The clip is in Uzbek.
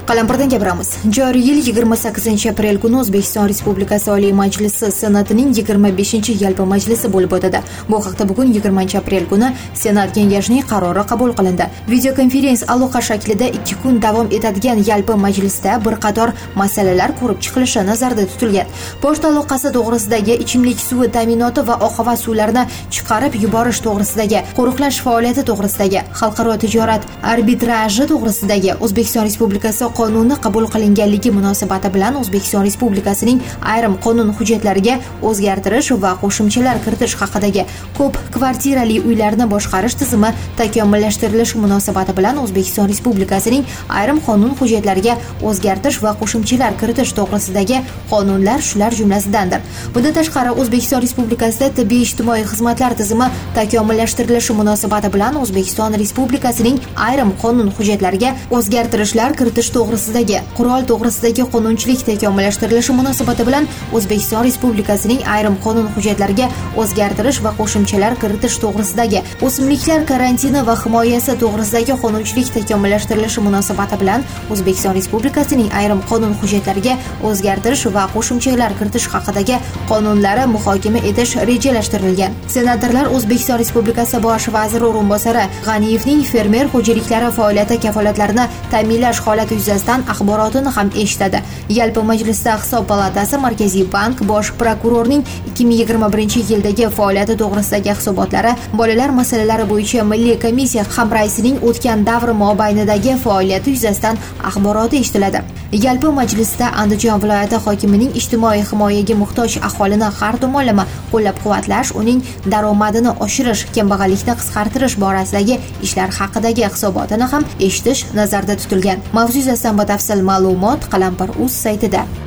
Qalampirdan gapiramiz. Joriy yil 28-aprel kuni O'zbekiston Respublikasi Oliy Majlisi Senatining 25-yalpi majlisi bo'lib o'tadi. Bu haqda bugun 20-aprel kuni Senat Kengashining qarori qabul qilindi. Videokonferensiya aloqa shaklida 2 kun davom etadigan yalpi majlisda bir qator masalalar ko'rib chiqilishi nazarda tutilgan. Pochta aloqasi to'g'risidagi, ichimlik suvi ta'minoti va oqova suvlarni chiqarib yuborish to'g'risidagi, qo'riqlash faoliyati to'g'risidagi, xalqaro tijorat arbitraji to'g'risidagi O'zbekiston Respublikasi qonuni qabul qilinganligi munosabati bilan O'zbekiston Respublikasining ayrim qonun hujjatlariga o'zgartirish va qo'shimchalar kiritish haqidagi ko'p kvartirali uylarni boshqarish tizimi takomillashtirilishi munosabati bilan O'zbekiston Respublikasining ayrim qonun hujjatlariga o'zgartirish va qo'shimchalar kiritish to'g'risidagi qonunlar shular jumlasidandir. Bundan tashqari O'zbekiston Respublikasida tibbiy ijtimoiy xizmatlar tizimi takomillashtirilishi munosabati bilan O'zbekiston Respublikasining ayrim qonun hujjatlariga o'zgartirishlar kiritish to'g'risidagi, qurol to'g'risidagi qonunchilik takomillashtirilishi munosabati bilan O'zbekiston Respublikasining ayrim qonun hujjatlariga o'zgartirish va qo'shimchalar kiritish to'g'risidagi, o'simliklar karantini va himoyasi to'g'risidagi qonunchilik takomillashtirilishi munosabati bilan O'zbekiston Respublikasining ayrim qonun hujjatlariga o'zgartirish va qo'shimchalar kiritish haqidagi qonunlari muhokama etish rejalashtirilgan. Senatorlar O'zbekiston Respublikasi bosh vaziri o'rinbosari G'aniyevning fermer xo'jaliklari faoliyati kafolatlarini ta'minlash holati yuzasidan axborotini ham eshitadi. Yalpi majlisda Hisob palatasi, Markaziy bank, bosh prokurorning 2021-yildagi faoliyati to'g'risidagi hisobotlari, bolalar masalalari bo'yicha milliy komissiya hamraisining o'tgan davr mobaynidagi faoliyati yuzasidan axboroti eshitiladi. Yalpi majlisda Andijon viloyati hokimining ijtimoiy himoyaga muhtoj aholini har tomonlama qo'llab-quvvatlash, uning daromadini oshirish, kambag'allikni qisqartirish borasidagi ishlar haqidagi hisobotini ham eshitish nazarda tutilgan. Mavzu yuzasidan batafsil ma'lumot Qalampir.uz saytida.